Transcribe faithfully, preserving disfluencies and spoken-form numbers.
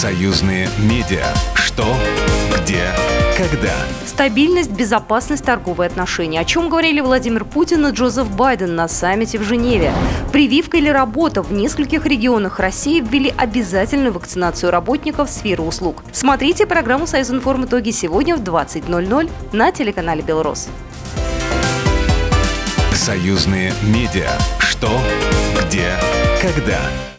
Союзные медиа. Что, где, когда. Стабильность, безопасность, торговые отношения. О чем говорили Владимир Путин и Джозеф Байден на саммите в Женеве. Прививка или работа. В нескольких регионах России ввели обязательную вакцинацию работников сферы услуг. Смотрите программу «Союзинформ. Итоги» сегодня в двадцать ноль ноль на телеканале «Белрос». Союзные медиа. Что, где, когда.